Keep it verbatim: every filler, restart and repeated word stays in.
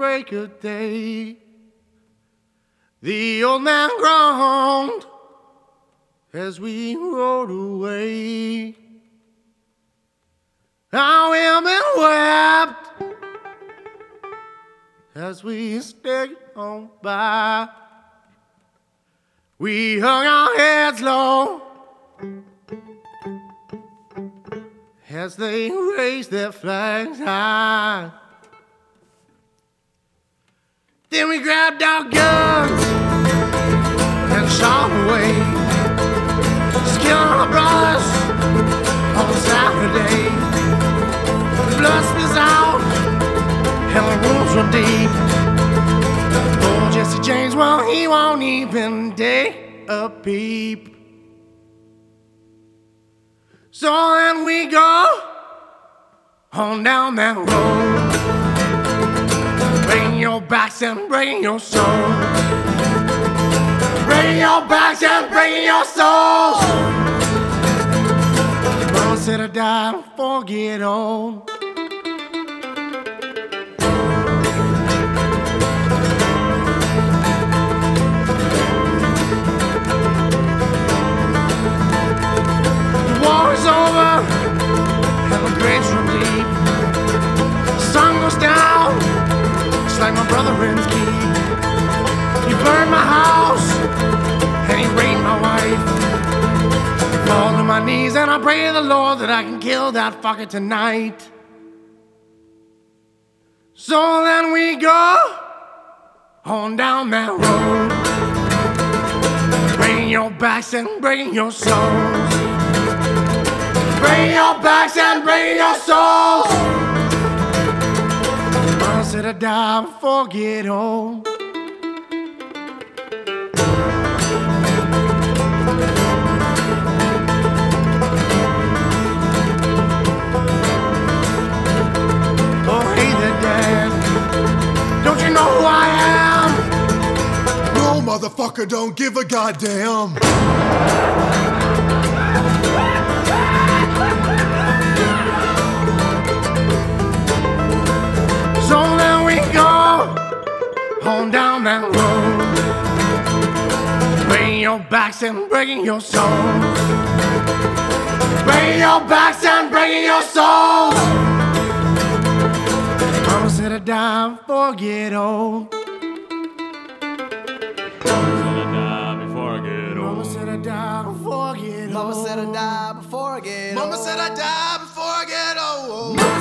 break of day. The old man groaned as we rode away. Our women wept as we stayed on by. We hung our heads low as they raised their flags high. Then we grabbed our guns and shot away, killing our brothers on Saturday. The blood spills out and the wounds run deep. Oh, Jesse James, well, he won't even dare a peep. So then we go on down that road, breaking your backs and breaking your souls, breaking your backs and breaking your souls. Mama said I died and forget all. War is over and the graves run deep. The sun goes down just like my brother Ren's keep. He burned my house and he raped my wife. I fall to my knees and I pray to the Lord that I can kill that fucker tonight. So then we go on down that road, breaking your backs and breaking your souls, breaking your backs and breaking your souls. Mama said I die before I get home. Oh, hey there, Dad. Don't you know who I am? No, motherfucker, don't give a goddamn. So then we go on down that road, breaking your backs and breaking your souls, breaking your backs and breaking your souls. Mama said I die before I get old. Mama said I die before I get old. Mama said I die before I get old. Mama said I die before I get old. Mama